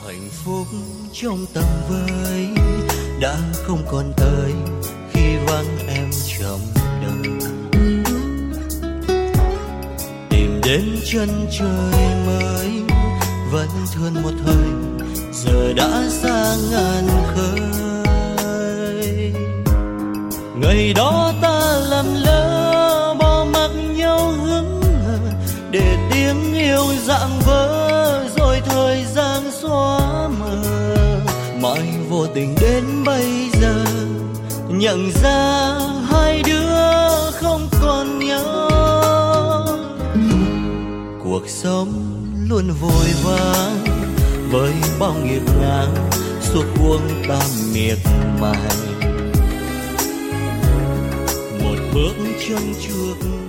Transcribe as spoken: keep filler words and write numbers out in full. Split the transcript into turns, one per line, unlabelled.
hạnh phúc trong tầm với đã không còn tới khi vắng em trong đời. Tìm đến chân trời mới vẫn thương một thời, giờ đã xa ngàn khơi. Ngày đó ta lầm lỡ bỏ mặc nhau hướng ngờ, để tiếng yêu rạng vỡ rồi thời gian xóa mờ. Mãi vô tình đến bây giờ nhận ra hai đứa không còn nhau. Cuộc sống luôn vội vã với bao nghiệp ngã suốt cuồng ta miệt mài. Một bước chân trước